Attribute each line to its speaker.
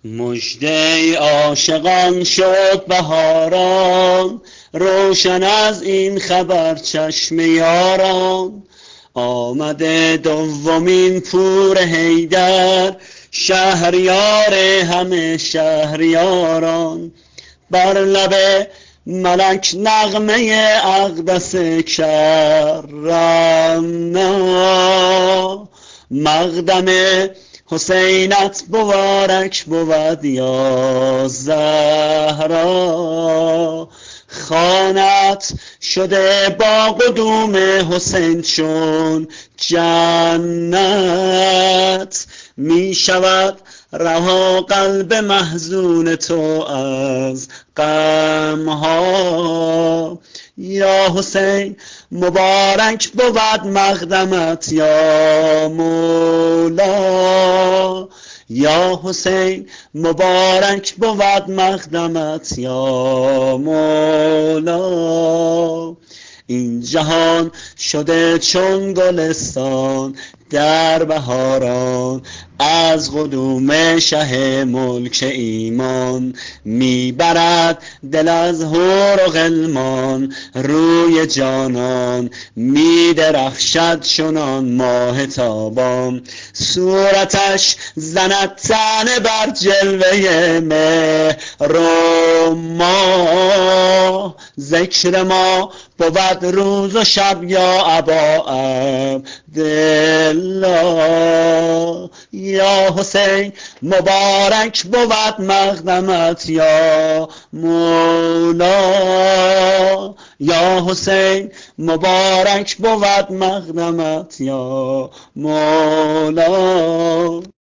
Speaker 1: مژده عاشقان شد بهاران، روشن از این خبر چشم یاران. آمده دومین پور حیدر، شهریار همه شهریاران. بر لب ملک نغمه اقدس کرم، مقدم حسینت مبارک بود یا زهرا. خانت شده با قدوم حسین چون جنت، می شود رها قلب محزون تو از غمها. یا حسین مبارک بود مقدمت یا مولا. یا حسین مبارک بود مقدمت یا مولا. این جهان شده چون گلستان در بهاران، از قدوم شه ملک ایمان. میبرد دل از حور و غلمان روی جانان، میدرخشد چنان ماه تابان. صورتش زند طعنه بر جلوه مهر و ماه. ذکر ما بود روز و شب یا ابا عبدالله. یا حسین مبارک بود مقدمت یا مولا. یا حسین مبارک بود مقدمت یا مولا.